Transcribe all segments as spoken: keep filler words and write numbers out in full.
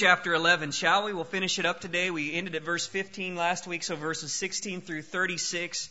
chapter eleven, shall we? We'll finish it up today. We ended at verse fifteen last week, so verses sixteen through thirty-six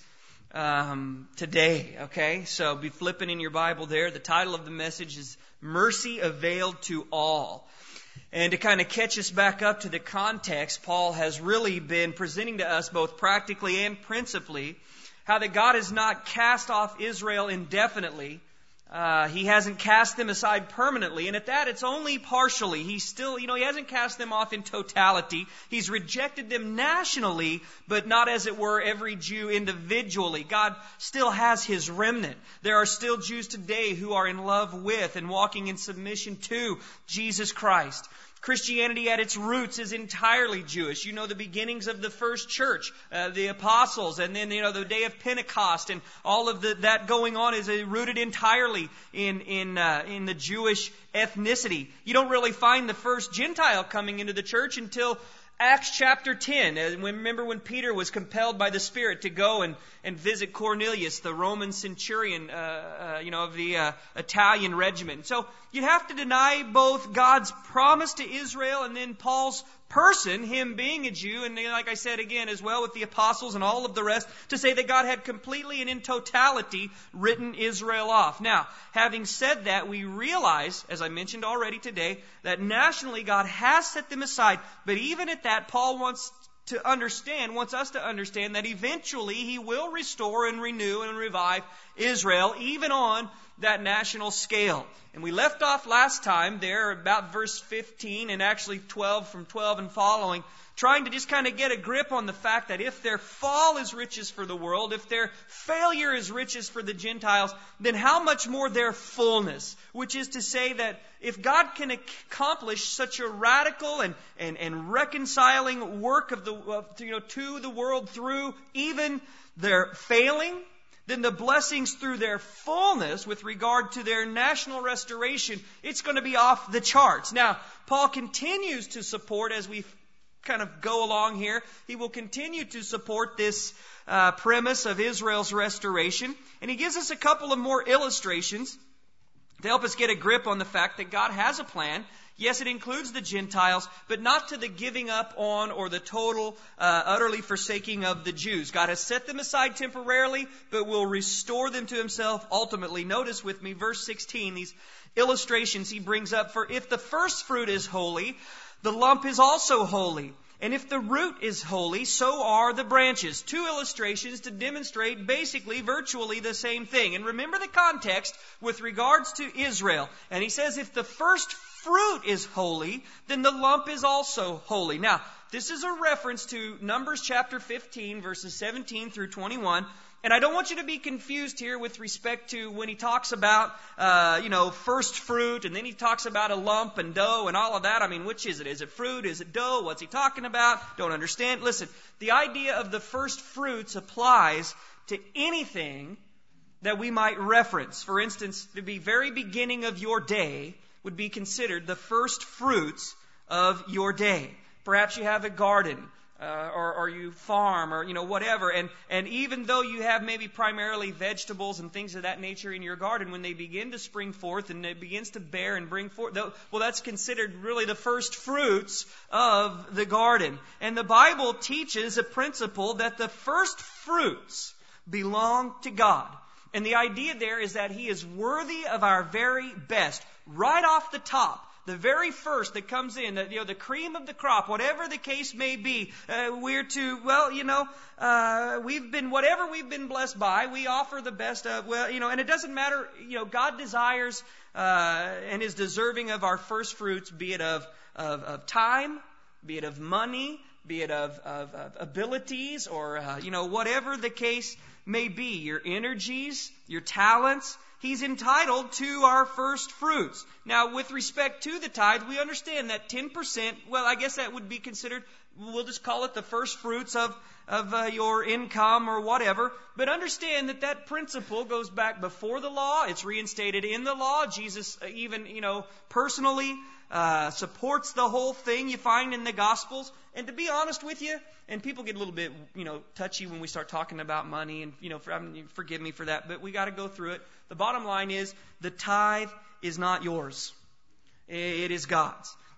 um, today, okay? So be flipping in your Bible there. The title of the message is Mercy Availed to All. And to kind of catch us back up to the context, Paul has really been presenting to us both practically and principally how that God has not cast off Israel indefinitely. Uh, he hasn't cast them aside permanently, and at that, it's only partially. He's still, you know, he hasn't cast them off in totality. He's rejected them nationally, but not, as it were, every Jew individually. God still has His remnant. There are still Jews today who are in love with and walking in submission to Jesus Christ. Christianity at its roots is entirely Jewish. You know the beginnings of the first church, uh, the apostles, and then you know the day of Pentecost, and all of the, that going on is uh, rooted entirely in in uh, in the Jewish ethnicity. You don't really find the first Gentile coming into the church until Acts chapter ten. And remember when Peter was compelled by the Spirit to go and, and visit Cornelius, the Roman centurion, uh, uh, you know, of the uh, Italian regiment. So you have to deny both God's promise to Israel and then Paul's person, him being a Jew, and like I said again as well with the apostles and all of the rest, to say that God had completely and in totality written Israel off. Now, having said that, we realize, as I mentioned already today, that nationally God has set them aside. But even at that, Paul wants to understand, wants us to understand that eventually He will restore and renew and revive Israel, even on that national scale. And we left off last time there about verse fifteen and actually twelve, from twelve and following, trying to just kind of get a grip on the fact that if their fall is riches for the world, if their failure is riches for the Gentiles, then how much more their fullness? Which is to say that if God can accomplish such a radical and, and, and reconciling work of the of, you know to the world through even their failing, then the blessings through their fullness with regard to their national restoration, it's going to be off the charts. Now, Paul continues to support, as we kind of go along here, he will continue to support this uh, premise of Israel's restoration. And he gives us a couple of more illustrations to help us get a grip on the fact that God has a plan. Yes, it includes the Gentiles, but not to the giving up on or the total, uh, utterly forsaking of the Jews. God has set them aside temporarily, but will restore them to Himself ultimately. Notice with me verse sixteen, these illustrations he brings up. For if the first fruit is holy, the lump is also holy. And if the root is holy, so are the branches. Two illustrations to demonstrate basically virtually the same thing. And remember the context with regards to Israel. And he says if the first fruit is holy, then the lump is also holy. Now, this is a reference to Numbers chapter fifteen, verses seventeen through twenty-one. And I don't want you to be confused here with respect to when he talks about, uh, you know, first fruit, and then he talks about a lump and dough and all of that. I mean, which is it? Is it fruit? Is it dough? What's he talking about? Don't understand. Listen, the idea of the first fruits applies to anything that we might reference. For instance, the very beginning of your day would be considered the first fruits of your day. Perhaps you have a garden. Uh, or, or you farm, or you know whatever, and and even though you have maybe primarily vegetables and things of that nature in your garden, when they begin to spring forth and it begins to bear and bring forth, well, that's considered really the first fruits of the garden. And the Bible teaches a principle that the first fruits belong to God. And the idea there is that He is worthy of our very best, right off the top. The very first that comes in, the, you know, the cream of the crop, whatever the case may be, uh, we're to, well, you know, uh, we've been, whatever we've been blessed by, we offer the best of, well, you know, and it doesn't matter, you know, God desires uh, and is deserving of our first fruits, be it of, of, of time, be it of money, be it of, of, of abilities, or, uh, you know, whatever the case may be, your energies, your talents. He's entitled to our first fruits. Now, with respect to the tithe, we understand that ten percent, well, I guess that would be considered, we'll just call it the first fruits of, of uh, your income or whatever. But understand that that principle goes back before the law. It's reinstated in the law. Jesus uh, even, you know, personally uh, supports the whole thing you find in the Gospels. And to be honest with you, and people get a little bit, you know, touchy when we start talking about money, and, you know, for, I mean, forgive me for that, but we got to go through it. The bottom line is the tithe is not yours. It is God's.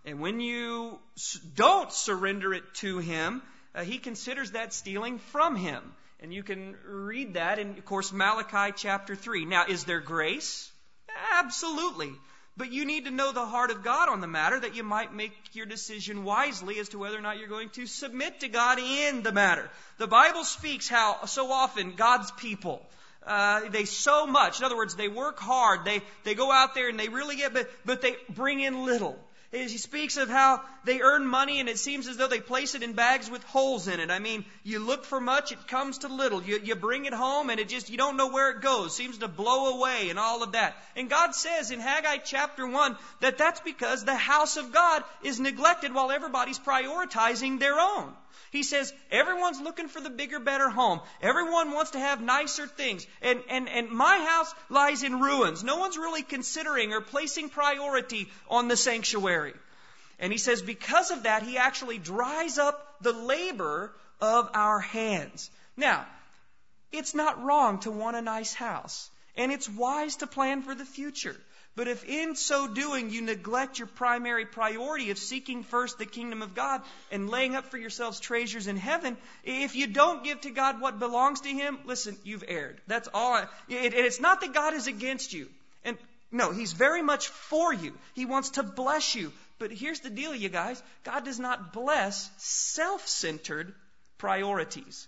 And when you don't surrender it to him, uh, he considers that stealing from him. And you can read that in, of course, Malachi chapter three. Now, is there grace? Absolutely. But you need to know the heart of God on the matter, that you might make your decision wisely as to whether or not you're going to submit to God in the matter. The Bible speaks how so often God's people, uh, they sow much. In other words, they work hard. They, they go out there and they really get, but, but they bring in little. He speaks of how they earn money and it seems as though they place it in bags with holes in it. I mean, you look for much, it comes to little. You, you bring it home and it just, you don't know where it goes. Seems to blow away and all of that. And God says in Haggai chapter one that that's because the house of God is neglected while everybody's prioritizing their own. He says, everyone's looking for the bigger, better home. Everyone wants to have nicer things. And, and, and my house lies in ruins. No one's really considering or placing priority on the sanctuary. And he says, because of that, he actually dries up the labor of our hands. Now, it's not wrong to want a nice house. And it's wise to plan for the future. But if in so doing you neglect your primary priority of seeking first the kingdom of God and laying up for yourselves treasures in heaven, if you don't give to God what belongs to him, listen, you've erred. That's all. I, it, it's not that God is against you. And no, he's very much for you. He wants to bless you. But here's the deal, you guys. God does not bless self-centered priorities.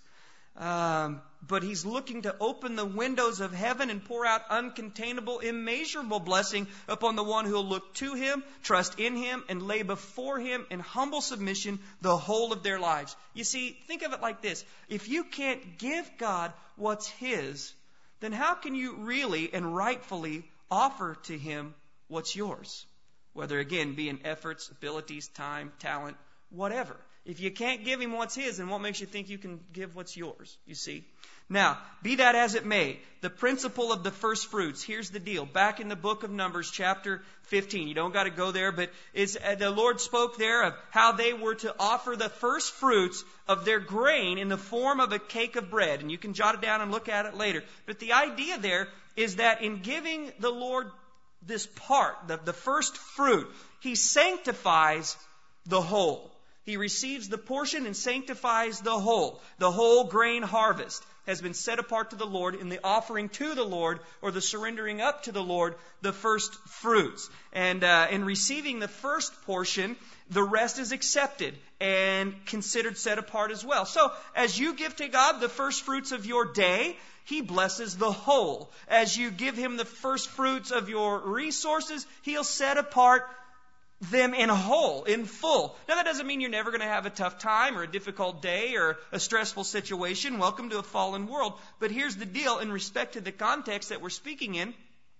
Um, but he's looking to open the windows of heaven and pour out uncontainable, immeasurable blessing upon the one who will look to him, trust in him, and lay before him in humble submission the whole of their lives. You see, think of it like this. If you can't give God what's his, then how can you really and rightfully offer to him what's yours? Whether, again, be in efforts, abilities, time, talent, whatever. If you can't give him what's his, then what makes you think you can give what's yours, you see? Now, be that as it may, the principle of the first fruits, here's the deal. Back in the book of Numbers, chapter fifteen, you don't got to go there, but it's, uh, the Lord spoke there of how they were to offer the first fruits of their grain in the form of a cake of bread. And you can jot it down and look at it later. But the idea there is that in giving the Lord this part, the, the first fruit, he sanctifies the whole. He receives the portion and sanctifies the whole. The whole grain harvest has been set apart to the Lord in the offering to the Lord, or the surrendering up to the Lord, the first fruits. And uh, in receiving the first portion, the rest is accepted and considered set apart as well. So as you give to God the first fruits of your day, he blesses the whole. As you give him the first fruits of your resources, he'll set apart them in whole, in full. Now that doesn't mean you're never going to have a tough time or a difficult day or a stressful situation. Welcome to a fallen world. But here's the deal in respect to the context that we're speaking in.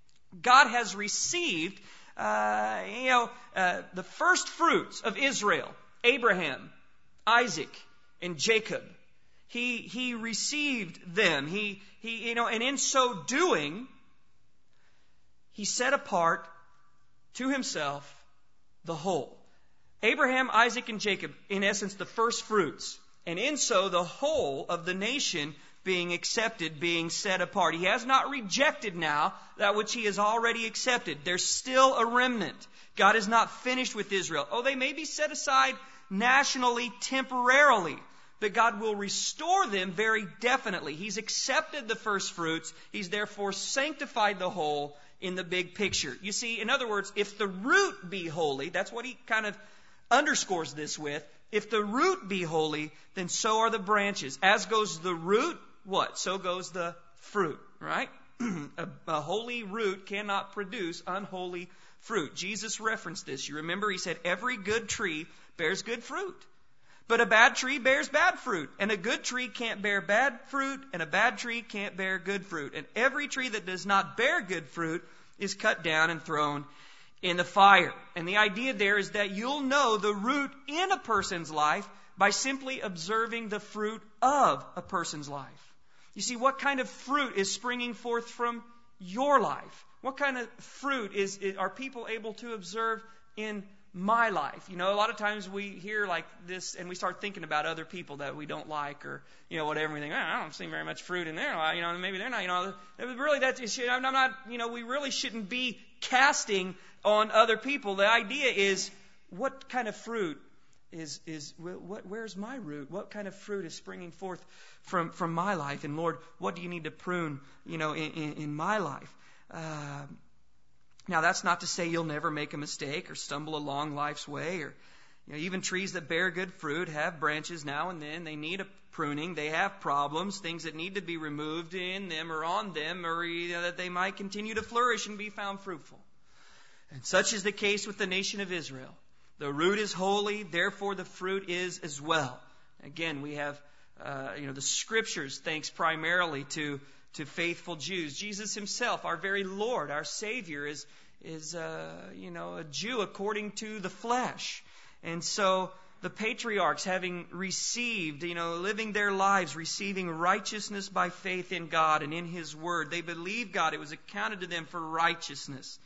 God has received, uh, you know, uh, the first fruits of Israel, Abraham, Isaac, and Jacob. He, he received them. He, he, you know, and in so doing, he set apart to himself the whole. Abraham, Isaac, and Jacob, in essence, the first fruits. And in so, the whole of the nation being accepted, being set apart. He has not rejected now that which he has already accepted. There's still a remnant. God is not finished with Israel. Oh, they may be set aside nationally, temporarily, but God will restore them very definitely. He's accepted the first fruits. He's therefore sanctified the whole in the big picture. You see, in other words, if the root be holy, that's what he kind of underscores this with. If the root be holy, then so are the branches. As goes the root, what? So goes the fruit, right? a, a holy root cannot produce unholy fruit. Jesus referenced this. You remember he said, every good tree bears good fruit. But a bad tree bears bad fruit. And a good tree can't bear bad fruit. And a bad tree can't bear good fruit. And every tree that does not bear good fruit is cut down and thrown in the fire. And the idea there is that you'll know the root in a person's life by simply observing the fruit of a person's life. You see, what kind of fruit is springing forth from your life? What kind of fruit is, is are people able to observe in my life? You know, a lot of times we hear like this and we start thinking about other people that we don't like, or, you know, whatever. We think, oh, I don't see very much fruit in there. You know, maybe they're not, you know, really that's, I'm not, you know, we really shouldn't be casting on other people. The idea is what kind of fruit is, is what, where's my root? What kind of fruit is springing forth from, from my life? And Lord, what do you need to prune, you know, in, in, in my life? Uh, now, that's not to say you'll never make a mistake or stumble along life's way. Or, you know, even trees that bear good fruit have branches now and then. They need a pruning. They have problems, things that need to be removed in them or on them, or you know, that they might continue to flourish and be found fruitful. And such is the case with the nation of Israel. The root is holy, therefore the fruit is as well. Again, we have, uh, you know, the Scriptures, thanks primarily to to faithful Jews. Jesus himself, our very Lord, our Savior, is, is uh, you know, a Jew according to the flesh. And so the patriarchs, having received, you know, living their lives, receiving righteousness by faith in God and in His Word, they believed God. It was accounted to them for righteousness.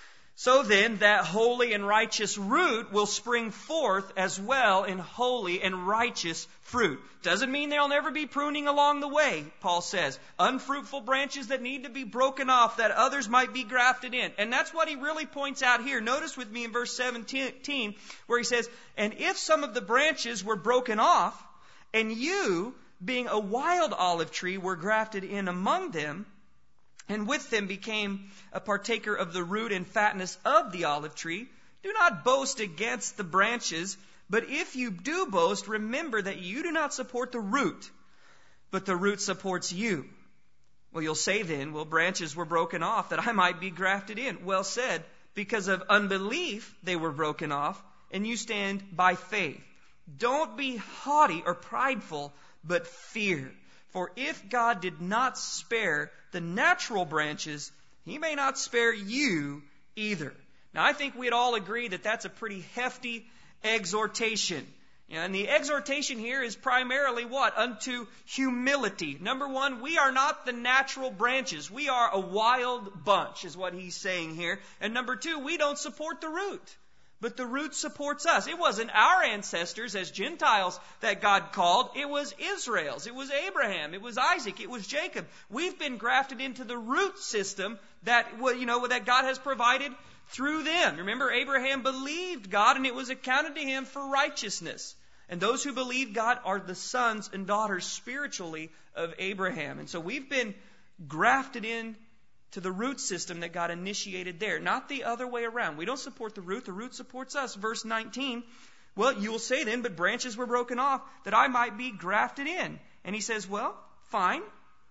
So then, that holy and righteous root will spring forth as well in holy and righteous fruit. Doesn't mean there'll never be pruning along the way, Paul says. Unfruitful branches that need to be broken off that others might be grafted in. And that's what he really points out here. Notice with me in verse seventeen where he says, "And if some of the branches were broken off, and you, being a wild olive tree, were grafted in among them, and with them became a partaker of the root and fatness of the olive tree, do not boast against the branches, but if you do boast, remember that you do not support the root, but the root supports you." Well, you'll say then, well, branches were broken off that I might be grafted in. Well said, because of unbelief they were broken off, and you stand by faith. Don't be haughty or prideful, but fear. For if God did not spare the natural branches, He may not spare you either. Now, I think we'd all agree that that's a pretty hefty exhortation. You know, and the exhortation here is primarily what? Unto humility. Number one, we are not the natural branches. We are a wild bunch, is what he's saying here. And number two, we don't support the root. But the root supports us. It wasn't our ancestors as Gentiles that God called. It was Israel's. It was Abraham. It was Isaac. It was Jacob. We've been grafted into the root system that, you know, that God has provided through them. Remember, Abraham believed God, and it was accounted to him for righteousness. And those who believe God are the sons and daughters spiritually of Abraham. And so we've been grafted in to the root system that God initiated there, not the other way around. We don't support the root. The root supports us. Verse nineteen, well, you will say then, but branches were broken off that I might be grafted in. And he says, well, fine.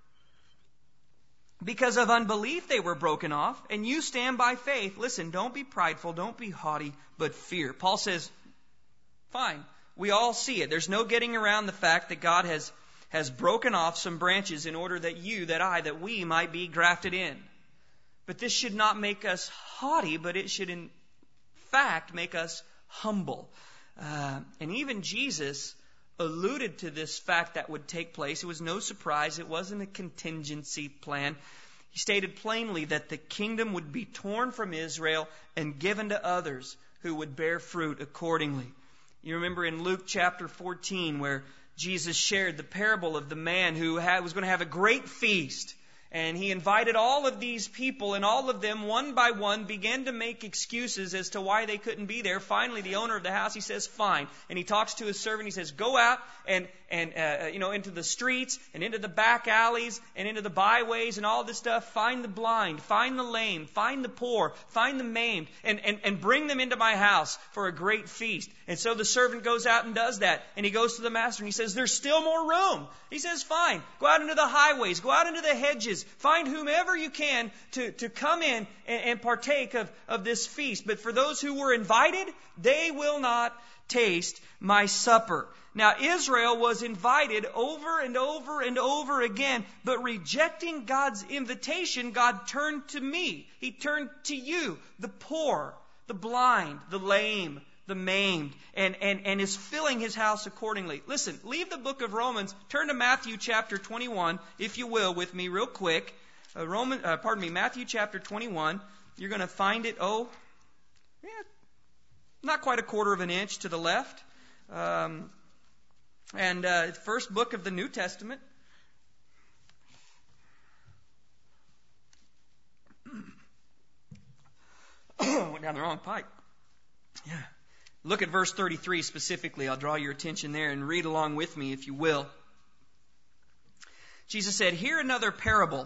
Because of unbelief they were broken off, and you stand by faith. Listen, don't be prideful, don't be haughty, but fear. Paul says, fine. We all see it. There's no getting around the fact that God has, has broken off some branches in order that you, that I, that we might be grafted in. But this should not make us haughty, but it should in fact make us humble. Uh, and even Jesus alluded to this fact that would take place. It was no surprise. It wasn't a contingency plan. He stated plainly that the kingdom would be torn from Israel and given to others who would bear fruit accordingly. You remember in Luke chapter fourteen where Jesus shared the parable of the man who had, was going to have a great feast. And he invited all of these people, and all of them, one by one, began to make excuses as to why they couldn't be there. Finally, the owner of the house, he says, fine. And he talks to his servant. He says, go out and, and uh, you know, into the streets and into the back alleys and into the byways and all this stuff. Find the blind, find the lame, find the poor, find the maimed, and, and, and bring them into my house for a great feast. And so the servant goes out and does that. And he goes to the master and he says, there's still more room. He says, fine. Go out into the highways. Go out into the hedges. Find whomever you can to, to come in and, and partake of, of this feast. But for those who were invited, they will not taste my supper. Now, Israel was invited over and over and over again, but rejecting God's invitation, God turned to me. He turned to you, the poor, the blind, the lame, the maimed, and, and, and is filling his house accordingly. Listen, leave the book of Romans, turn to Matthew chapter twenty-one, if you will, with me real quick. Uh, Roman, uh, pardon me, Matthew chapter twenty-one. You're going to find it, oh, yeah, not quite a quarter of an inch to the left. Um, and uh, first book of the New Testament. Went down the wrong pipe. Yeah. Look at verse thirty-three specifically. I'll draw your attention there and read along with me if you will. Jesus said, "Hear another parable.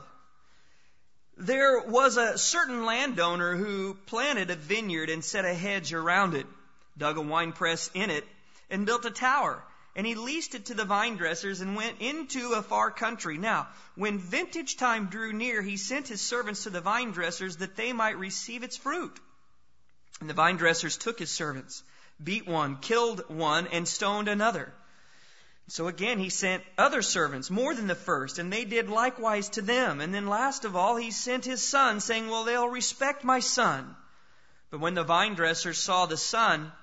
There was a certain landowner who planted a vineyard and set a hedge around it, dug a winepress in it, and built a tower. And he leased it to the vine dressers and went into a far country. Now, when vintage time drew near, he sent his servants to the vine dressers that they might receive its fruit. And the vine dressers took his servants, beat one, killed one, and stoned another. So again he sent other servants, more than the first, and they did likewise to them. And then last of all he sent his son, saying, well, they'll respect my son. But when the vine dressers saw the son,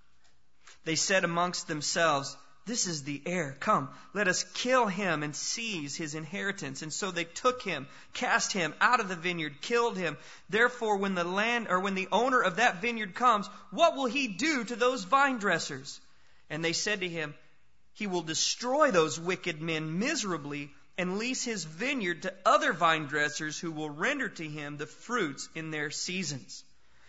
they said amongst themselves, this is the heir. Come, let us kill him and seize his inheritance. And so they took him, cast him out of the vineyard, killed him. Therefore, when the land or when the owner of that vineyard comes, what will he do to those vine dressers? And they said to him, he will destroy those wicked men miserably and lease his vineyard to other vine dressers who will render to him the fruits in their seasons.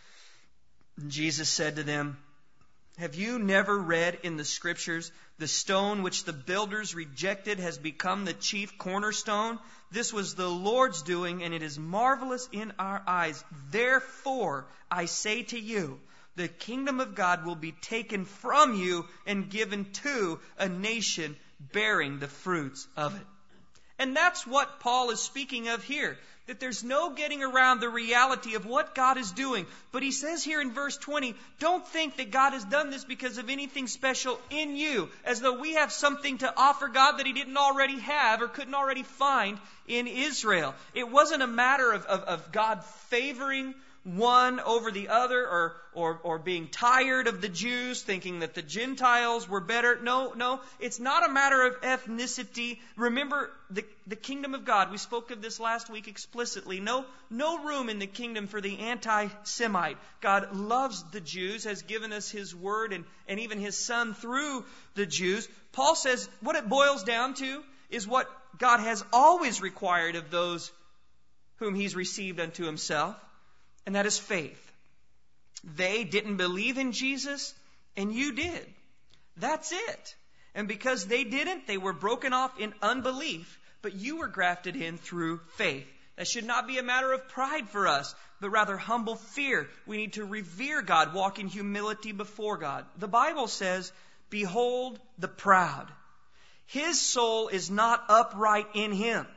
And Jesus said to them, have you never read in the Scriptures, the stone which the builders rejected has become the chief cornerstone? This was the Lord's doing, and it is marvelous in our eyes. Therefore, I say to you, the kingdom of God will be taken from you and given to a nation bearing the fruits of it. And that's what Paul is speaking of here. That there's no getting around the reality of what God is doing. But he says here in verse twenty, don't think that God has done this because of anything special in you, as though we have something to offer God that he didn't already have or couldn't already find in Israel. It wasn't a matter of, of, of God favoring one over the other, or, or, or being tired of the Jews, thinking that the Gentiles were better. No, no, it's not a matter of ethnicity. Remember, the, the kingdom of God, we spoke of this last week explicitly. No, no room in the kingdom for the anti-Semite. God loves the Jews, has given us his word and, and even his son through the Jews. Paul says what it boils down to is what God has always required of those whom he's received unto himself. And that is faith. They didn't believe in Jesus, and you did. That's it. And because they didn't, they were broken off in unbelief, but you were grafted in through faith. That should not be a matter of pride for us, but rather humble fear. We need to revere God, walk in humility before God. The Bible says, behold the proud. His soul is not upright in him,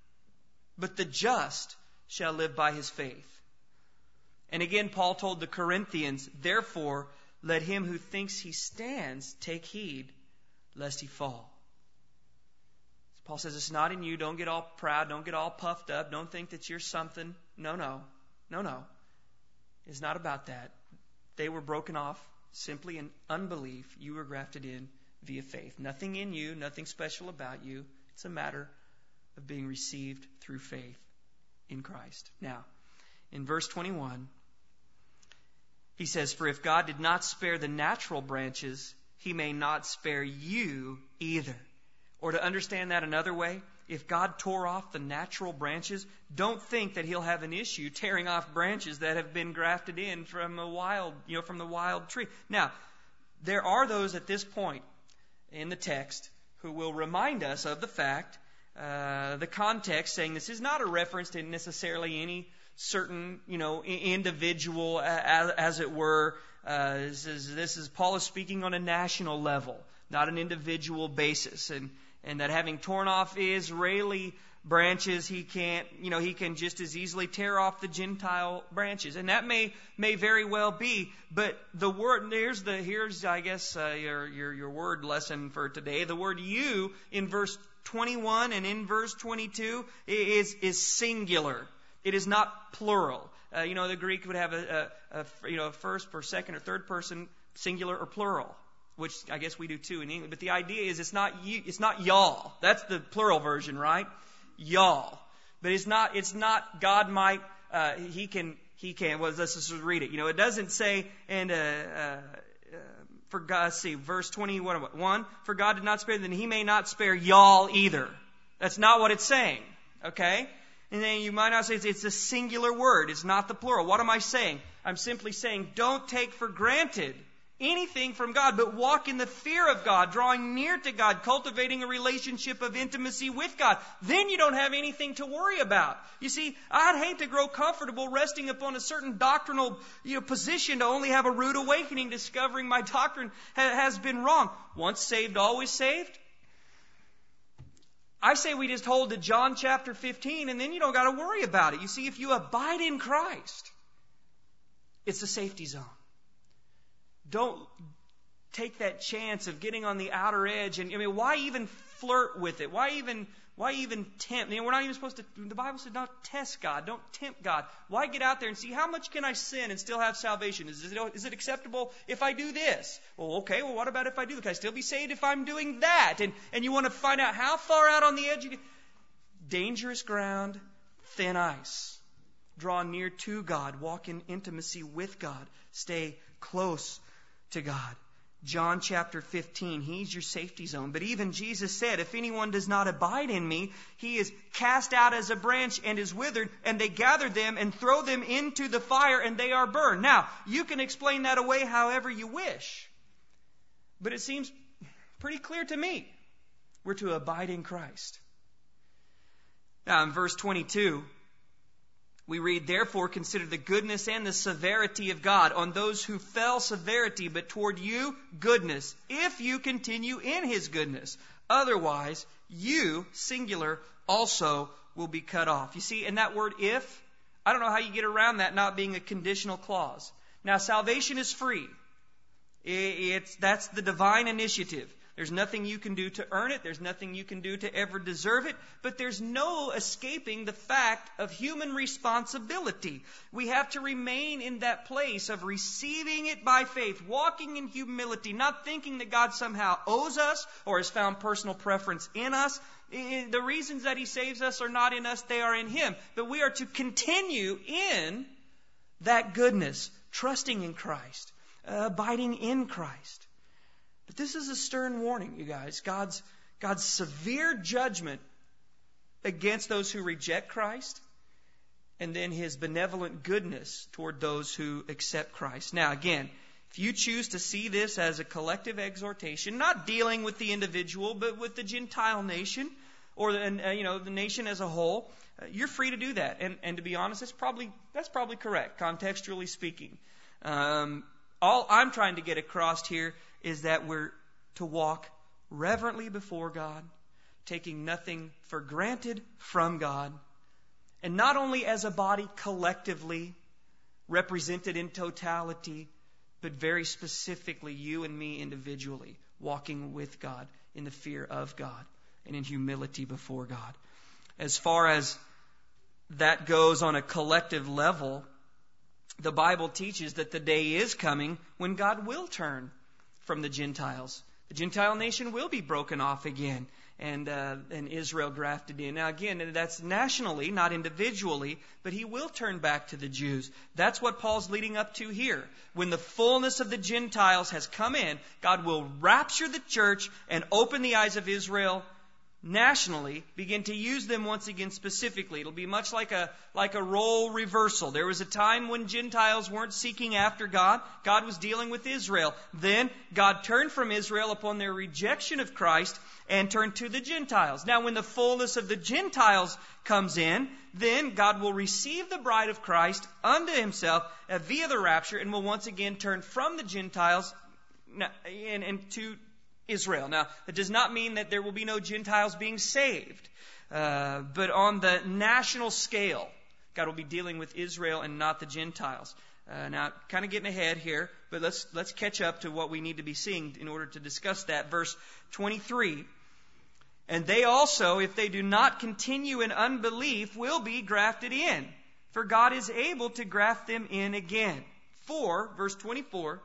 but the just shall live by his faith. And again, Paul told the Corinthians, therefore, let him who thinks he stands take heed, lest he fall. Paul says it's not in you. Don't get all proud. Don't get all puffed up. Don't think that you're something. No, no. No, no. It's not about that. They were broken off simply in unbelief. You were grafted in via faith. Nothing in you, nothing special about you. It's a matter of being received through faith in Christ. Now, in verse twenty-one, he says, for if God did not spare the natural branches, he may not spare you either. Or to understand that another way, if God tore off the natural branches, don't think that he'll have an issue tearing off branches that have been grafted in from a wild, you know, from the wild tree. Now, there are those at this point in the text who will remind us of the fact, uh, the context, saying this is not a reference to necessarily any certain, you know, individual, as, as it were. Uh, this is, this is Paul is speaking on a national level, not an individual basis, and and that having torn off Israeli branches, he can't, you know, he can just as easily tear off the Gentile branches, and that may may very well be. But the word here's the here's I guess uh, your your your word lesson for today. The word "you" in verse twenty-one and in verse twenty-two is is singular. It is not plural. Uh, you know, the Greek would have a, a, a you know a first or second or third person singular or plural, which I guess we do too in English. But the idea is it's not you, it's not y'all. That's the plural version, right? Y'all. But it's not. It's not. God might. Uh, he can. He can. Well, let's just read it. You know, it doesn't say and. Uh, uh, for God, see verse twenty-one. For God did not spare, then He may not spare y'all either. That's not what it's saying. Okay. And then you might not say it's, it's a singular word. It's not the plural. What am I saying? I'm simply saying don't take for granted anything from God, but walk in the fear of God, drawing near to God, cultivating a relationship of intimacy with God. Then you don't have anything to worry about. You see, I'd hate to grow comfortable resting upon a certain doctrinal you know, position to only have a rude awakening, discovering my doctrine ha- has been wrong. Once saved, always saved. I say we just hold to John chapter fifteen, and then you don't got to worry about it. You see, if you abide in Christ, it's a safety zone. Don't take that chance of getting on the outer edge. And I mean, why even flirt with it? Why even why even tempt? I mean, we're not even supposed to. The Bible said, "Don't test God. Don't tempt God." Why get out there and see how much can I sin and still have salvation? Is it is it acceptable if I do this? Well, okay. Well, what about if I do? Can I still be saved if I'm doing that? And and you want to find out how far out on the edge you get. Dangerous ground, thin ice. Draw near to God. Walk in intimacy with God. Stay close to God. John chapter fifteen, He's your safety zone. But even Jesus said, if anyone does not abide in me, he is cast out as a branch and is withered, and they gather them and throw them into the fire, and they are burned. Now, you can explain that away however you wish. But it seems pretty clear to me. We're to abide in Christ. Now, in verse twenty-two, we read, therefore consider the goodness and the severity of God. On those who fell, severity, but toward you, goodness, if you continue in His goodness. Otherwise, you, singular, also will be cut off. You see, in that word if, I don't know how you get around that not being a conditional clause. Now, salvation is free. It's, that's the divine initiative. There's nothing you can do to earn it. There's nothing you can do to ever deserve it. But there's no escaping the fact of human responsibility. We have to remain in that place of receiving it by faith, walking in humility, not thinking that God somehow owes us or has found personal preference in us. The reasons that He saves us are not in us, they are in Him. But we are to continue in that goodness, trusting in Christ, uh, abiding in Christ. But this is a stern warning, you guys. God's, God's severe judgment against those who reject Christ, and then His benevolent goodness toward those who accept Christ. Now, again, if you choose to see this as a collective exhortation, not dealing with the individual, but with the Gentile nation, or the, uh, you know, the nation as a whole, uh, you're free to do that. And, and to be honest, that's probably, that's probably correct, contextually speaking. Um, all I'm trying to get across here is that we're to walk reverently before God, taking nothing for granted from God, and not only as a body collectively, represented in totality, but very specifically you and me individually, walking with God in the fear of God and in humility before God. As far as that goes on a collective level, the Bible teaches that the day is coming when God will turn from the Gentiles. The Gentile nation will be broken off again, and uh, and Israel grafted in. Now again, that's nationally, not individually, but He will turn back to the Jews. That's what Paul's leading up to here. When the fullness of the Gentiles has come in, God will rapture the church and open the eyes of Israel nationally, begin to use them once again specifically. It'll be much like a like a role reversal. There was a time when Gentiles weren't seeking after God. God was dealing with Israel. Then God turned from Israel upon their rejection of Christ and turned to the Gentiles. Now when the fullness of the Gentiles comes in, then God will receive the bride of Christ unto Himself uh, via the rapture, and will once again turn from the Gentiles and, and to Israel. Now, that does not mean that there will be no Gentiles being saved. Uh, but on the national scale, God will be dealing with Israel and not the Gentiles. Uh, now, kind of getting ahead here, but let's let's catch up to what we need to be seeing in order to discuss that. Verse twenty-three, and they also, if they do not continue in unbelief, will be grafted in, for God is able to graft them in again. For, verse twenty-four,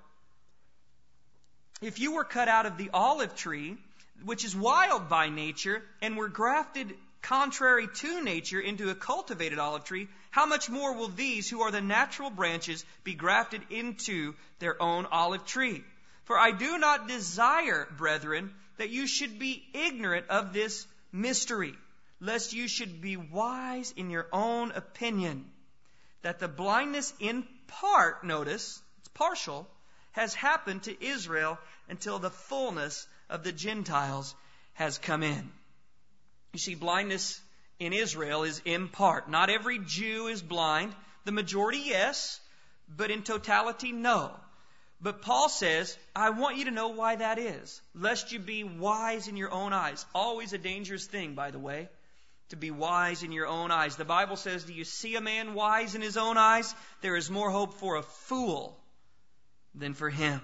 if you were cut out of the olive tree, which is wild by nature, and were grafted contrary to nature into a cultivated olive tree, how much more will these who are the natural branches be grafted into their own olive tree? For I do not desire, brethren, that you should be ignorant of this mystery, lest you should be wise in your own opinion, that the blindness in part, notice, it's partial, has happened to Israel until the fullness of the Gentiles has come in. You see, blindness in Israel is in part. Not every Jew is blind. The majority, yes, but in totality, no. But Paul says, I want you to know why that is, lest you be wise in your own eyes. Always a dangerous thing, by the way, to be wise in your own eyes. The Bible says, do you see a man wise in his own eyes? There is more hope for a fool than for him.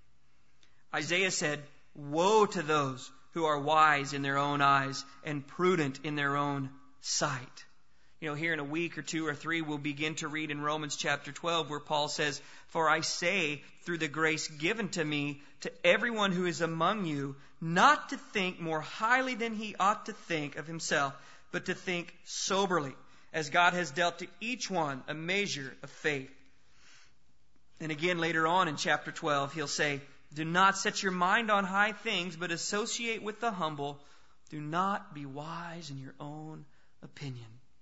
Isaiah said, woe to those who are wise in their own eyes and prudent in their own sight. You know, here in a week or two or three, we'll begin to read in Romans chapter twelve where Paul says, for I say through the grace given to me to everyone who is among you, not to think more highly than he ought to think of himself, but to think soberly, as God has dealt to each one a measure of faith. And again later on in chapter twelve, he'll say, do not set your mind on high things, but associate with the humble. Do not be wise in your own opinion.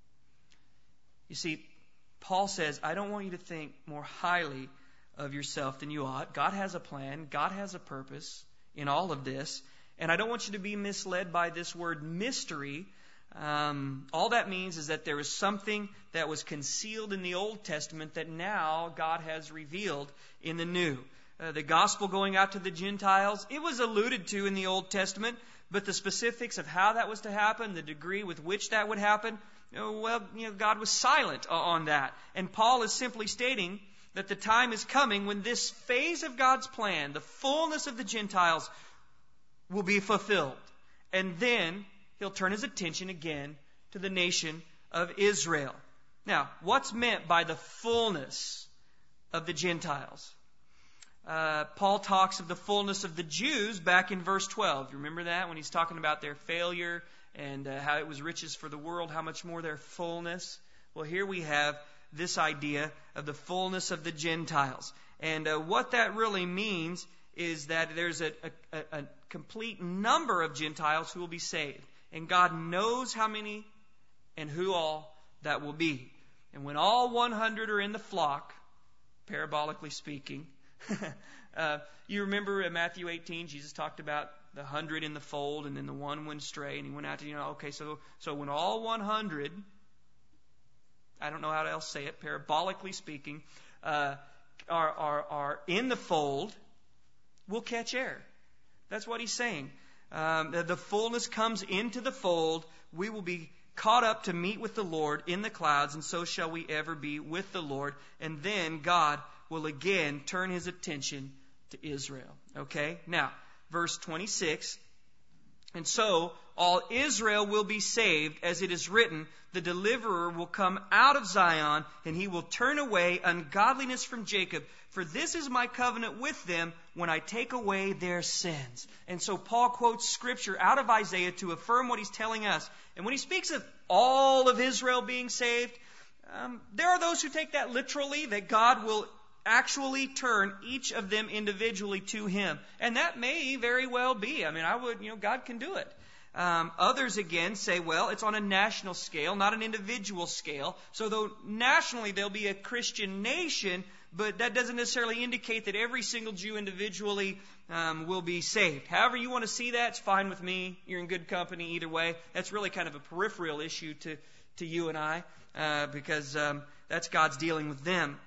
You see, Paul says, I don't want you to think more highly of yourself than you ought. God has a plan. God has a purpose in all of this. And I don't want you to be misled by this word mystery. Um, all that means is that there is something that was concealed in the Old Testament that now God has revealed in the New. Uh, the gospel going out to the Gentiles, it was alluded to in the Old Testament, but the specifics of how that was to happen, the degree with which that would happen, you know, well, you know, God was silent on that. And Paul is simply stating that the time is coming when this phase of God's plan, the fullness of the Gentiles, will be fulfilled. And then he'll turn his attention again to the nation of Israel. Now, what's meant by the fullness of the Gentiles? Uh, Paul talks of the fullness of the Jews back in verse twelve. You remember that when he's talking about their failure and uh, how it was riches for the world, how much more their fullness? Well, here we have this idea of the fullness of the Gentiles. And uh, what that really means is that there's a, a, a complete number of Gentiles who will be saved. And God knows how many and who all that will be. And when all one hundred are in the flock, parabolically speaking, uh, you remember in Matthew eighteen, Jesus talked about the hundred in the fold and then the one went astray. And he went out to, you know, okay, so, so when all one hundred, I don't know how to else say it, parabolically speaking, uh, are, are, are in the fold, we'll catch air. That's what he's saying. Um, the, the fullness comes into the fold. We will be caught up to meet with the Lord in the clouds, and so shall we ever be with the Lord. And then God will again turn his attention to Israel. Okay? Now, verse twenty-six. And so all Israel will be saved, as it is written, the deliverer will come out of Zion, and he will turn away ungodliness from Jacob. For this is my covenant with them when I take away their sins. And so Paul quotes scripture out of Isaiah to affirm what he's telling us. And when he speaks of all of Israel being saved, um, there are those who take that literally, that God will actually turn each of them individually to him. And that may very well be. I mean, I would, you know, God can do it. Um, others, again, say, well, it's on a national scale, not an individual scale. So though nationally there'll be a Christian nation, but that doesn't necessarily indicate that every single Jew individually um, will be saved. However you want to see that, it's fine with me. You're in good company either way. That's really kind of a peripheral issue to, to you and I, uh, because um, that's God's dealing with them.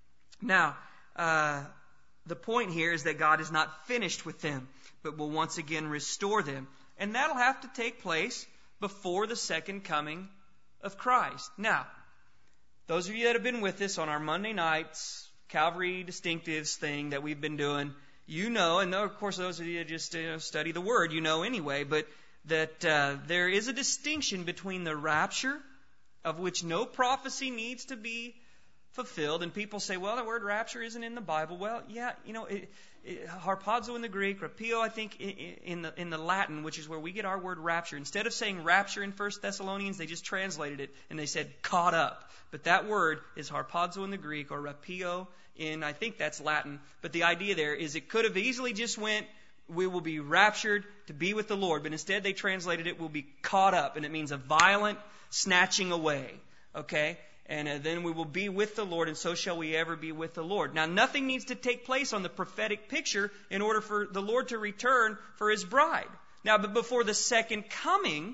Now, uh, the point here is that God is not finished with them, but will once again restore them. And that'll have to take place before the second coming of Christ. Now, those of you that have been with us on our Monday nights, Calvary Distinctives thing that we've been doing, you know, and of course those of you that just you know, study the Word, you know anyway, but that uh, there is a distinction between the rapture, of which no prophecy needs to be fulfilled. And people say, well, the word rapture isn't in the Bible. Well, yeah, you know, it, it, harpazo in the Greek, rapio, I think, in, in the in the Latin, which is where we get our word rapture. Instead of saying rapture in First Thessalonians, they just translated it and they said caught up. But that word is harpazo in the Greek, or rapio in, I think that's Latin. But the idea there is it could have easily just went, we will be raptured to be with the Lord. But instead they translated it, will be caught up. And it means a violent snatching away. Okay? And uh, then we will be with the Lord, and so shall we ever be with the Lord. Now, nothing needs to take place on the prophetic picture in order for the Lord to return for His bride. Now, but before the second coming,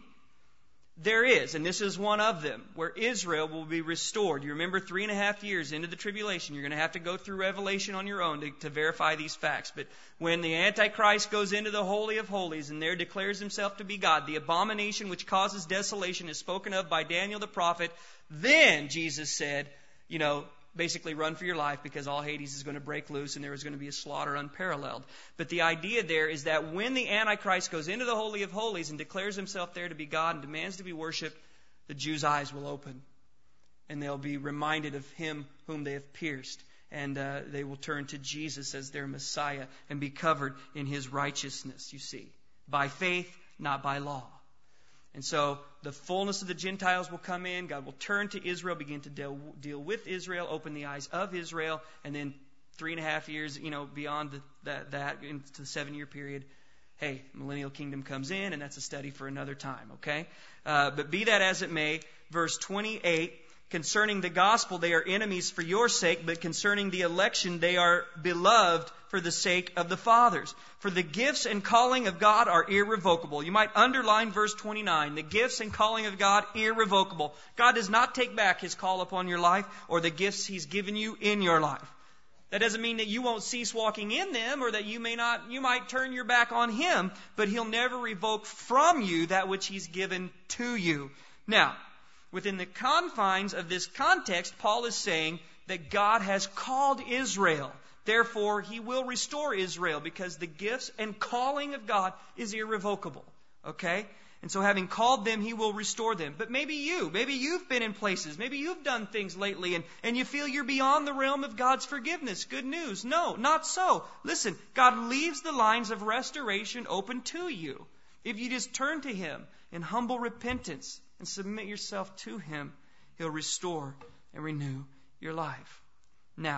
there is, and this is one of them, where Israel will be restored. You remember three and a half years into the tribulation. You're going to have to go through Revelation on your own to, to verify these facts. But when the Antichrist goes into the Holy of Holies and there declares himself to be God, the abomination which causes desolation is spoken of by Daniel the prophet, then Jesus said, you know, basically run for your life because all Hades is going to break loose and there is going to be a slaughter unparalleled. But the idea there is that when the Antichrist goes into the Holy of Holies and declares himself there to be God and demands to be worshipped, the Jews' eyes will open and they'll be reminded of Him whom they have pierced. And uh, they will turn to Jesus as their Messiah and be covered in His righteousness, you see, by faith, not by law. And so the fullness of the Gentiles will come in. God will turn to Israel, begin to deal, deal with Israel, open the eyes of Israel, and then three and a half years, you know, beyond the, that, that into the seven-year period, hey, millennial kingdom comes in, and that's a study for another time, okay? Uh, but be that as it may, verse twenty-eight, concerning the gospel, they are enemies for your sake, but concerning the election, they are beloved for the sake of the fathers. For the gifts and calling of God are irrevocable. You might underline verse twenty-nine. The gifts and calling of God, irrevocable. God does not take back His call upon your life or the gifts He's given you in your life. That doesn't mean that you won't cease walking in them or that you may not, you might turn your back on Him, but He'll never revoke from you that which He's given to you. Now, within the confines of this context, Paul is saying that God has called Israel. Therefore, He will restore Israel because the gifts and calling of God is irrevocable. Okay? And so having called them, He will restore them. But maybe you, maybe you've been in places, maybe you've done things lately and, and you feel you're beyond the realm of God's forgiveness. Good news. No, not so. Listen, God leaves the lines of restoration open to you. If you just turn to Him in humble repentance and submit yourself to Him, He'll restore and renew your life. Now,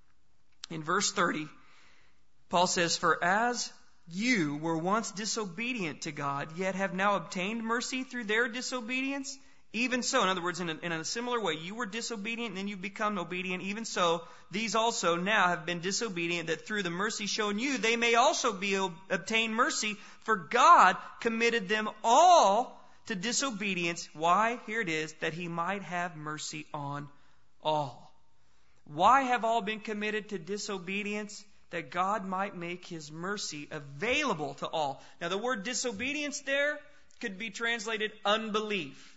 in verse thirty, Paul says, for as you were once disobedient to God, yet have now obtained mercy through their disobedience, even so, in other words, in a, in a similar way, you were disobedient and then you've become obedient. Even so, these also now have been disobedient, that through the mercy shown you, they may also be obtain mercy. For God committed them all to disobedience. Why? Here it is, that He might have mercy on all. Why have all been committed to disobedience? That God might make His mercy available to all. Now, the word disobedience there could be translated unbelief.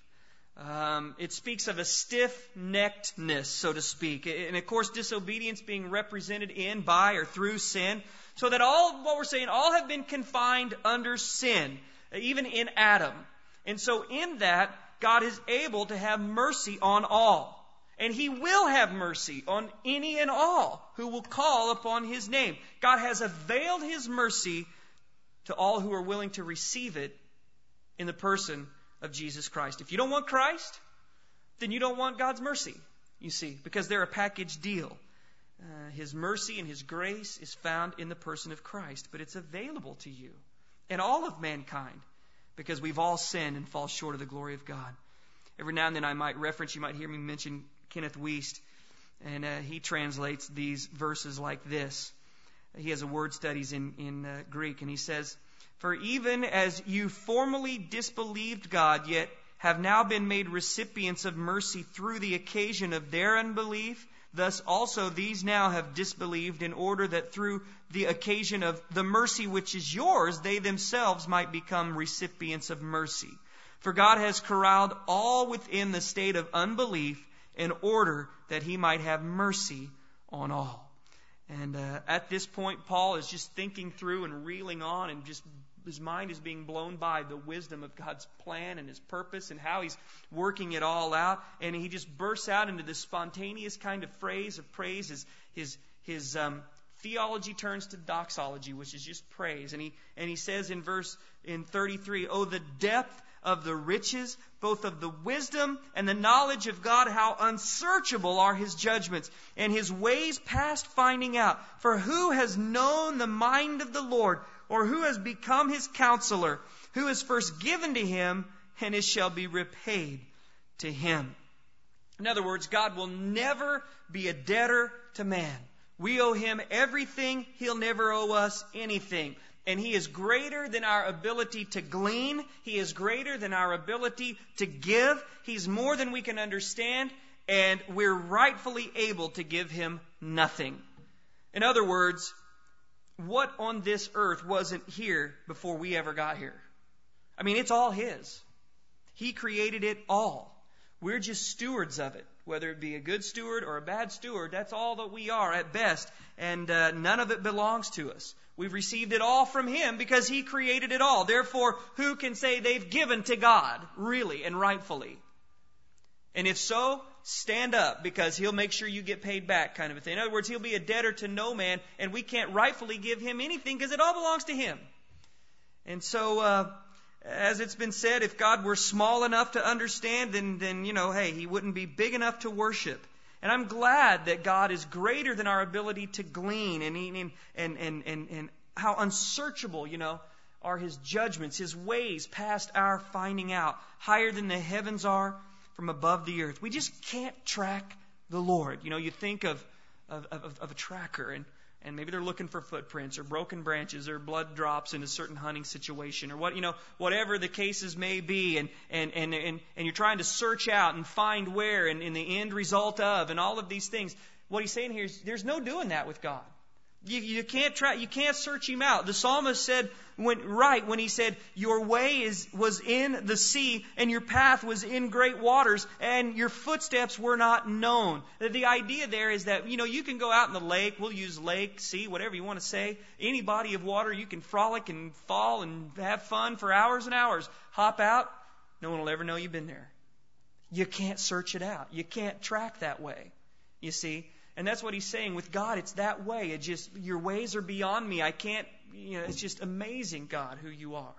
Um, it speaks of a stiff-neckedness, so to speak. And, of course, disobedience being represented in, by, or through sin. So that all, what we're saying, all have been confined under sin, even in Adam. And so in that, God is able to have mercy on all. And He will have mercy on any and all who will call upon His name. God has availed His mercy to all who are willing to receive it in the person of Jesus Christ. If you don't want Christ, then you don't want God's mercy, you see, because they're a package deal. Uh, His mercy and His grace is found in the person of Christ, but it's available to you and all of mankind because we've all sinned and fall short of the glory of God. Every now and then I might reference, you might hear me mention Kenneth Wuest, and uh, he translates these verses like this. He has a word studies in, in uh, Greek, and he says, for even as you formerly disbelieved God, yet have now been made recipients of mercy through the occasion of their unbelief, thus also these now have disbelieved in order that through the occasion of the mercy which is yours, they themselves might become recipients of mercy. For God has corralled all within the state of unbelief in order that He might have mercy on all. And uh, at this point, Paul is just thinking through and reeling on, and just his mind is being blown by the wisdom of God's plan and His purpose and how He's working it all out. And he just bursts out into this spontaneous kind of phrase of praise. His his his um, theology turns to doxology, which is just praise. And he and he says in verse in thirty-three, oh, the depth of the riches, both of the wisdom and the knowledge of God, how unsearchable are His judgments, and His ways past finding out. For who has known the mind of the Lord, or who has become His counselor? Who is first given to Him, and it shall be repaid to Him. In other words, God will never be a debtor to man. We owe Him everything. He'll never owe us anything. And He is greater than our ability to glean. He is greater than our ability to give. He's more than we can understand. And we're rightfully able to give Him nothing. In other words, what on this earth wasn't here before we ever got here? I mean, it's all His. He created it all. We're just stewards of it. Whether it be a good steward or a bad steward, that's all that we are at best. And uh, none of it belongs to us. We've received it all from Him because He created it all. Therefore, who can say they've given to God, really and rightfully? And if so, stand up, because He'll make sure you get paid back, kind of a thing. In other words, He'll be a debtor to no man, and we can't rightfully give Him anything because it all belongs to Him. And so, uh, as it's been said, if God were small enough to understand, then, then, you know, hey, He wouldn't be big enough to worship. And I'm glad that God is greater than our ability to glean, and, and, and, and, and, and how unsearchable, you know, are His judgments, His ways past our finding out, higher than the heavens are from above the earth. We just can't track the Lord. You know, you think of, of, of, of a tracker, and And maybe they're looking for footprints or broken branches or blood drops in a certain hunting situation or what, you know, whatever the cases may be. And, and, and, and, and you're trying to search out and find where and in the end result of and all of these things. What He's saying here is there's no doing that with God. You, you can't try, you can't search Him out. The psalmist said, when, right, when he said, your way is, was in the sea and your path was in great waters and your footsteps were not known. The idea there is that, you know, you can go out in the lake, we'll use lake, sea, whatever you want to say, any body of water, you can frolic and fall and have fun for hours and hours. Hop out, no one will ever know you've been there. You can't search it out. You can't track that way, you see. And that's what He's saying with God. It's that way. It just, your ways are beyond me. I can't, you know, it's just amazing, God, who You are.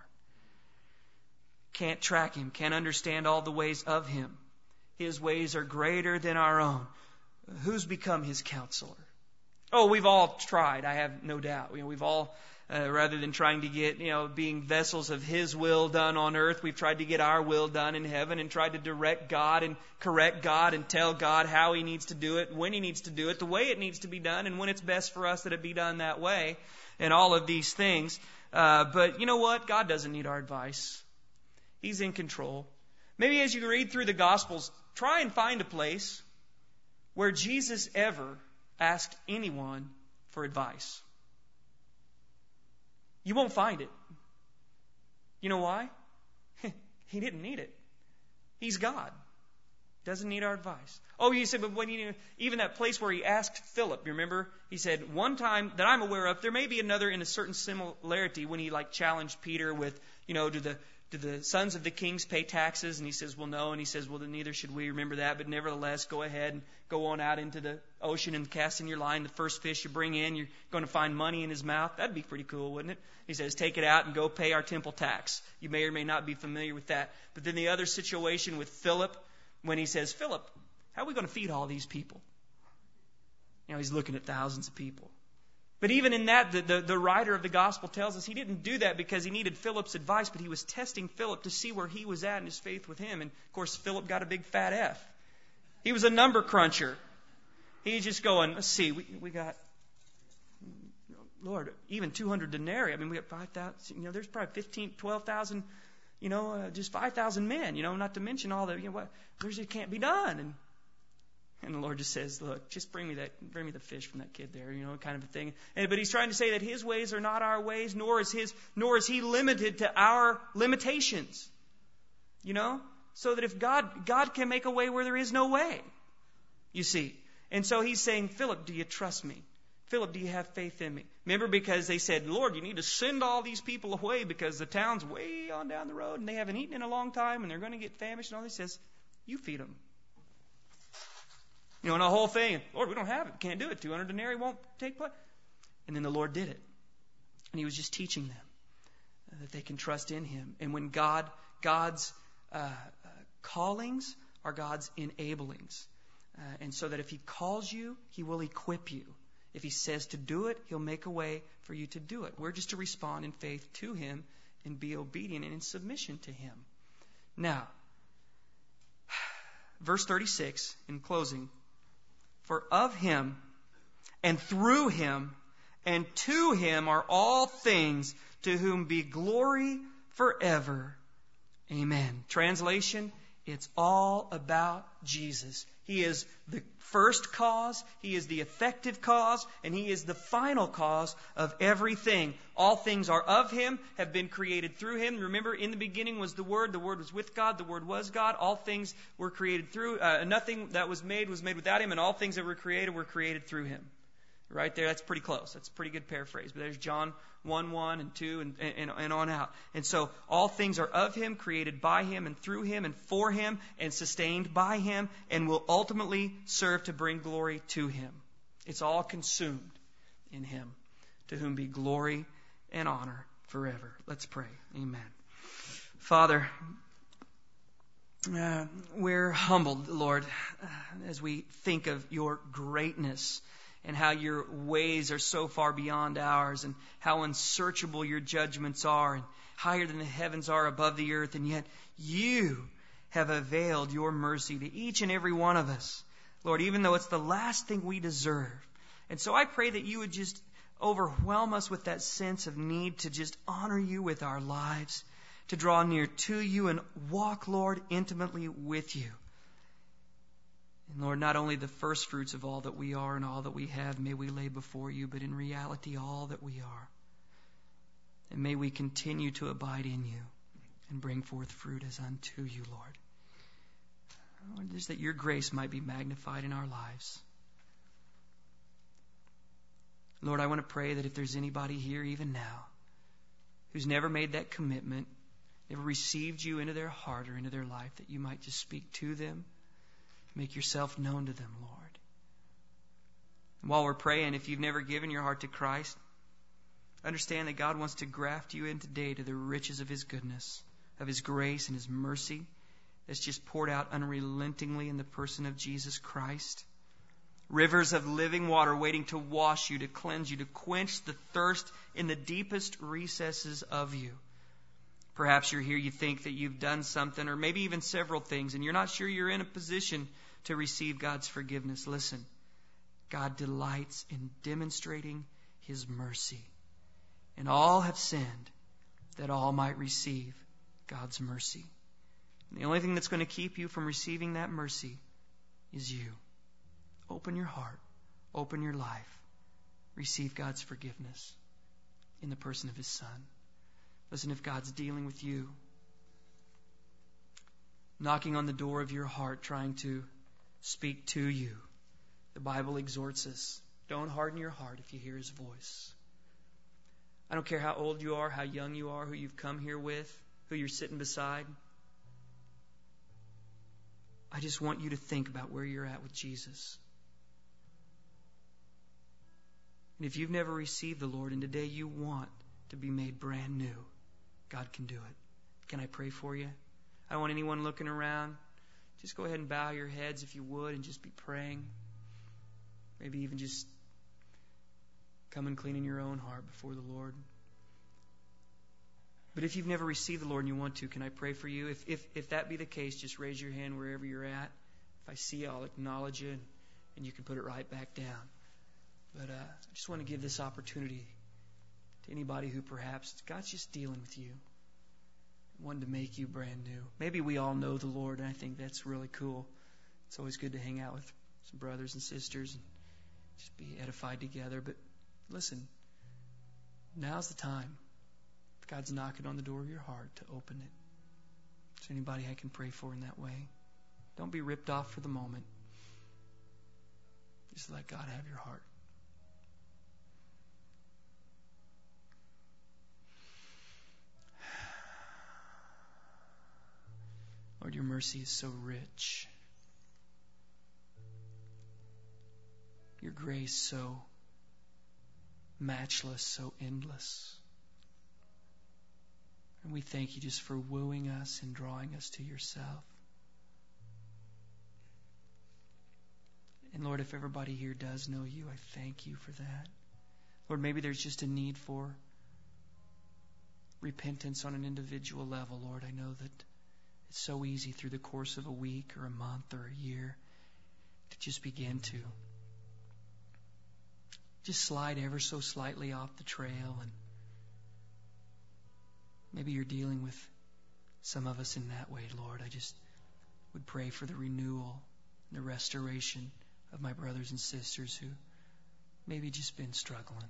Can't track Him. Can't understand all the ways of Him. His ways are greater than our own. Who's become His counselor? Oh, we've all tried. I have no doubt. You know, we've all, uh, rather than trying to get, you know, being vessels of His will done on earth, we've tried to get our will done in heaven and tried to direct God and correct God and tell God how He needs to do it, when He needs to do it, the way it needs to be done, and when it's best for us that it be done that way, and all of these things. Uh, but you know what? God doesn't need our advice. He's in control. Maybe as you read through the Gospels, try and find a place where Jesus ever asked anyone for advice. You won't find it. You know why? He didn't need it. He's God. Doesn't need our advice. Oh, you said, but when you, even that place where He asked Philip, you remember? He said, one time that I'm aware of, there may be another in a certain similarity when He like challenged Peter with, you know, do the do the sons of the kings pay taxes? And he says, well, no. And he says, well, then neither should we. Remember that. But nevertheless, go ahead and go on out into the ocean and cast in your line. The first fish you bring in, you're going to find money in his mouth. That'd be pretty cool, wouldn't it? He says, take it out and go pay our temple tax. You may or may not be familiar with that. But then the other situation with Philip, when he says, Philip, how are we going to feed all these people? You know, he's looking at thousands of people. But even in that, the, the, the writer of the gospel tells us he didn't do that because he needed Philip's advice, but he was testing Philip to see where he was at in his faith with him. And, of course, Philip got a big fat F. He was a number cruncher. He's just going, let's see, we, we got, Lord, even two hundred denarii. I mean, we got five thousand, you know, there's probably fifteen, twelve thousand, you know, uh, just five thousand men, you know, not to mention all the, you know, what, there's, it can't be done. And And the Lord just says, look, just bring me that, bring me the fish from that kid there, you know, kind of a thing. And, but He's trying to say that His ways are not our ways, nor is His, nor is He limited to our limitations. You know? So that if God, God can make a way where there is no way. You see. And so He's saying, Philip, do you trust me? Philip, do you have faith in me? Remember, because they said, Lord, you need to send all these people away because the town's way on down the road and they haven't eaten in a long time and they're going to get famished and all this. He says, you feed them. You know, and the whole thing, Lord, we don't have it. Can't do it. two hundred denarii won't take place. And then the Lord did it. And He was just teaching them uh, that they can trust in Him. And when God, God's uh, uh, callings are God's enablings. Uh, and so that if He calls you, He will equip you. If He says to do it, He'll make a way for you to do it. We're just to respond in faith to Him and be obedient and in submission to Him. Now, verse thirty-six, in closing. For of him, and through him, and to him are all things, to whom be glory forever. Amen. Translation, it's all about Jesus. He is the first cause, He is the effective cause, and He is the final cause of everything. All things are of Him, have been created through Him. Remember, in the beginning was the Word, the Word was with God, the Word was God. All things were created through, uh, nothing that was made was made without Him, and all things that were created were created through Him. Right there, that's pretty close. That's a pretty good paraphrase. But there's John one, one, and two, and, and, and on out. And so all things are of Him, created by Him, and through Him, and for Him, and sustained by Him, and will ultimately serve to bring glory to Him. It's all consumed in Him, to whom be glory and honor forever. Let's pray. Amen. Father, uh, we're humbled, Lord, uh, as we think of your greatness, and how your ways are so far beyond ours, and how unsearchable your judgments are, and higher than the heavens are above the earth, and yet you have availed your mercy to each and every one of us, Lord, even though it's the last thing we deserve. And so I pray that you would just overwhelm us with that sense of need to just honor you with our lives, to draw near to you and walk, Lord, intimately with you. And Lord, not only the first fruits of all that we are and all that we have may we lay before you, but in reality all that we are. And may we continue to abide in you and bring forth fruit as unto you, Lord. Lord, just that your grace might be magnified in our lives. Lord, I want to pray that if there's anybody here even now who's never made that commitment, never received you into their heart or into their life, that you might just speak to them. Make yourself known to them, Lord. And while we're praying, if you've never given your heart to Christ, understand that God wants to graft you in today to the riches of His goodness, of His grace and His mercy that's just poured out unrelentingly in the person of Jesus Christ. Rivers of living water waiting to wash you, to cleanse you, to quench the thirst in the deepest recesses of you. Perhaps you're here, you think that you've done something, or maybe even several things, and you're not sure you're in a position to receive God's forgiveness. Listen, God delights in demonstrating His mercy. And all have sinned that all might receive God's mercy. And the only thing that's going to keep you from receiving that mercy is you. Open your heart. Open your life. Receive God's forgiveness in the person of His Son. Listen, if God's dealing with you, knocking on the door of your heart, trying to speak to you, the Bible exhorts us, don't harden your heart if you hear His voice. I don't care how old you are, how young you are, who you've come here with, who you're sitting beside. I just want you to think about where you're at with Jesus. And if you've never received the Lord and today you want to be made brand new, God can do it. Can I pray for you? I don't want anyone looking around. Just go ahead and bow your heads if you would and just be praying. Maybe even just come and clean in your own heart before the Lord. But if you've never received the Lord and you want to, can I pray for you? If if, if that be the case, just raise your hand wherever you're at. If I see you, I'll acknowledge you, and, and you can put it right back down. But uh, I just want to give this opportunity to anybody who perhaps God's just dealing with you, wanting to make you brand new. Maybe we all know the Lord, and I think that's really cool. It's always good to hang out with some brothers and sisters and just be edified together. But listen, now's the time. If God's knocking on the door of your heart, to open it. Is there anybody I can pray for in that way? Don't be ripped off for the moment. Just let God have your heart. Lord, your mercy is so rich. Your grace so matchless, so endless. And we thank you just for wooing us and drawing us to yourself. And Lord, if everybody here does know you, I thank you for that. Lord, maybe there's just a need for repentance on an individual level. Lord, I know that It's so easy through the course of a week or a month or a year to just begin to just slide ever so slightly off the trail. And maybe you're dealing with some of us in that way, Lord. I just would pray for the renewal and the restoration of my brothers and sisters who maybe just been struggling.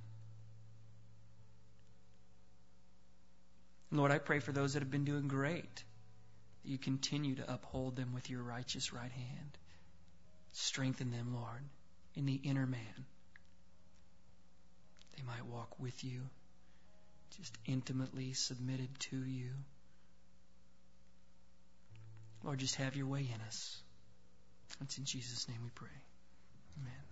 Lord, I pray for those that have been doing great, that you continue to uphold them with your righteous right hand. Strengthen them, Lord, in the inner man. They might walk with you, just intimately submitted to you. Lord, just have your way in us. It's in Jesus' name we pray. Amen.